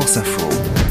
France Info.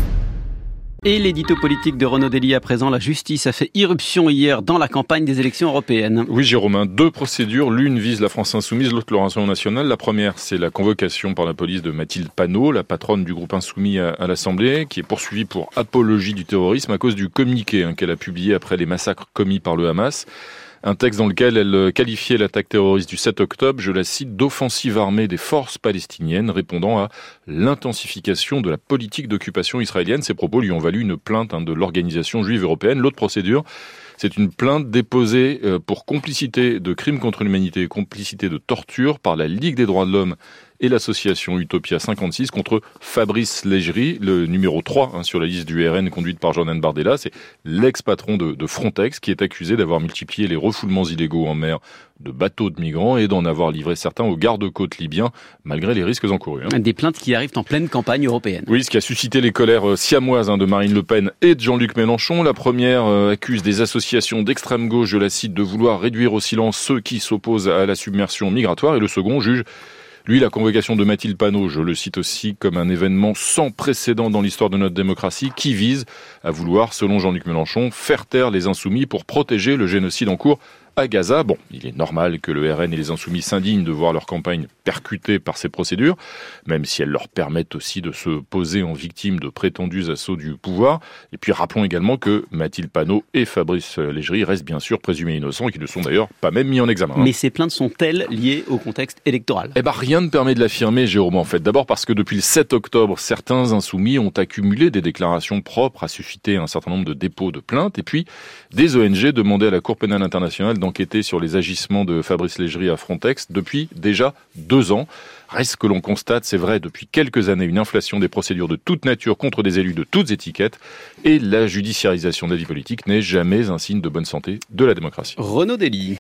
Et l'édito politique de Renaud Dely à présent, la justice a fait irruption hier dans la campagne des élections européennes. Oui Jérôme, 2 procédures, l'une vise la France Insoumise, l'autre le Rassemblement National. La première, c'est la convocation par la police de Mathilde Panot, la patronne du groupe Insoumis à l'Assemblée, qui est poursuivie pour apologie du terrorisme à cause du communiqué qu'elle a publié après les massacres commis par le Hamas. Un texte dans lequel elle qualifiait l'attaque terroriste du 7 octobre, je la cite, d'offensive armée des forces palestiniennes, répondant à l'intensification de la politique d'occupation israélienne. Ces propos lui ont valu une plainte de l'Organisation juive européenne. L'autre procédure, c'est une plainte déposée pour complicité de crimes contre l'humanité et complicité de torture par la Ligue des droits de l'homme et l'association Utopia 56 contre Fabrice Leggeri, le numéro 3 sur la liste du RN conduite par Jordan Bardella. C'est l'ex-patron de Frontex qui est accusé d'avoir multiplié les refoulements illégaux en mer de bateaux de migrants et d'en avoir livré certains aux gardes-côtes libyens, malgré les risques encourus. Des plaintes qui arrivent en pleine campagne européenne. Oui, ce qui a suscité les colères siamoises de Marine Le Pen et de Jean-Luc Mélenchon. La première accuse des associations d'extrême gauche, je la cite, de vouloir réduire au silence ceux qui s'opposent à la submersion migratoire. Et le second juge la convocation de Mathilde Panot, je le cite aussi, comme un événement sans précédent dans l'histoire de notre démocratie, qui vise à vouloir, selon Jean-Luc Mélenchon, faire taire les insoumis pour protéger le génocide en cours à Gaza. Bon, il est normal que le RN et les Insoumis s'indignent de voir leur campagne percutée par ces procédures, même si elles leur permettent aussi de se poser en victime de prétendus assauts du pouvoir. Et puis rappelons également que Mathilde Panot et Fabrice Leggeri restent bien sûr présumés innocents et qui ne sont d'ailleurs pas même mis en examen. Mais ces plaintes sont-elles liées au contexte électoral ? Rien ne permet de l'affirmer, Jérôme, en fait. D'abord parce que depuis le 7 octobre, certains insoumis ont accumulé des déclarations propres à susciter un certain nombre de dépôts de plaintes. Et puis, des ONG demandaient à la Cour pénale internationale d'enquêter sur les agissements de Fabrice Leggeri à Frontex depuis déjà 2 ans. Reste que l'on constate, c'est vrai, depuis quelques années, une inflation des procédures de toute nature contre des élus de toutes étiquettes. Et la judiciarisation de la vie politique n'est jamais un signe de bonne santé de la démocratie. Renaud Dely.